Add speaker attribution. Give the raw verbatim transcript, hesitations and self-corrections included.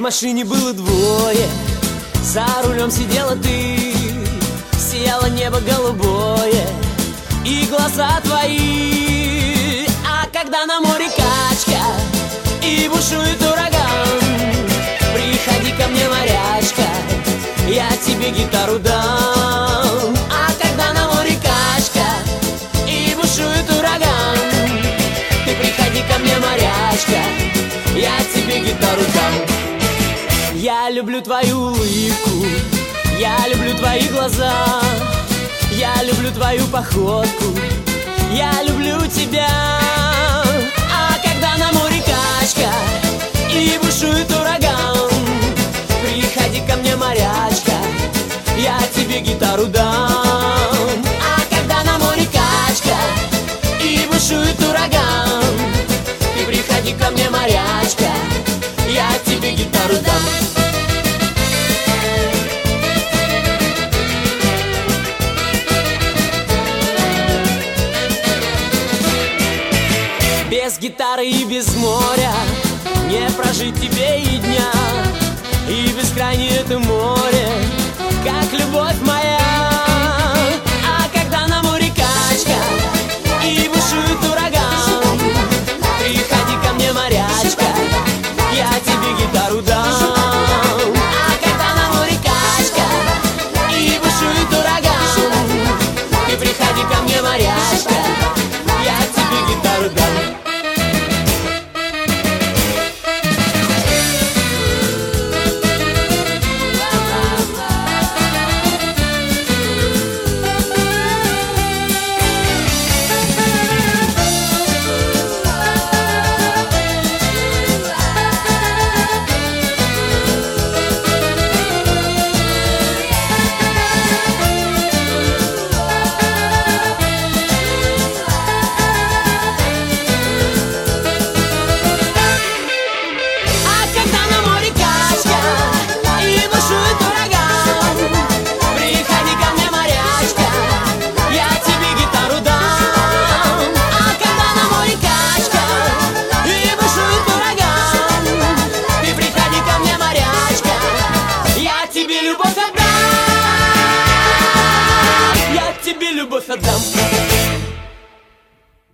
Speaker 1: машине было двое, за рулем сидела ты. Сияло небо голубое и глаза твои. А когда на море качка и бушует ураган, приходи ко мне, морячка, я тебе гитару дам. А когда на море качка и бушует ураган, ты приходи ко мне, морячка, я тебе гитару дам. Я люблю твою улыбку, я люблю твои глаза, я люблю твою походку, я люблю тебя. А когда на море качка и бушует ураган, приходи ко мне, морячка, я тебе гитару дам. А когда на море качка и бушует ураган, ты приходи ко мне, морячка, я тебе гитару дам. Без гитары и без моря не прожить тебе и дня, и бескрайнее это море, как любовь моя. А когда на море качка и бушует ураган, приходи ко мне, морячка, я тебе гитару дам. А когда на море качка и бушует ураган, ты приходи ко мне, морячка, я тебе гитару дам.
Speaker 2: Любовь отдам.